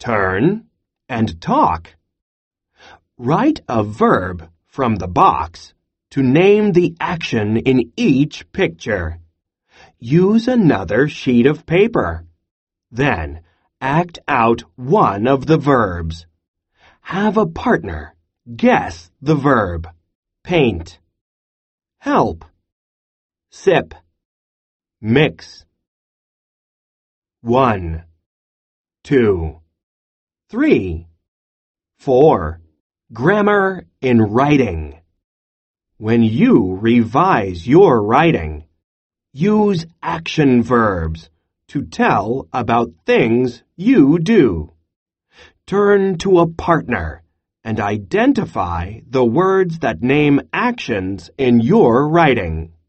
turn, and talk. Write a verb from the box to name the action in each picture. Use another sheet of paper. Then, act out one of the verbs. Have a partner guess the verb. Paint. Help. Sip. Mix. 1, 2, 3, 4. Grammar in writing. When you revise your writing, use action verbs to tell about things you do. Turn to a partner and identify the words that name actions in your writing.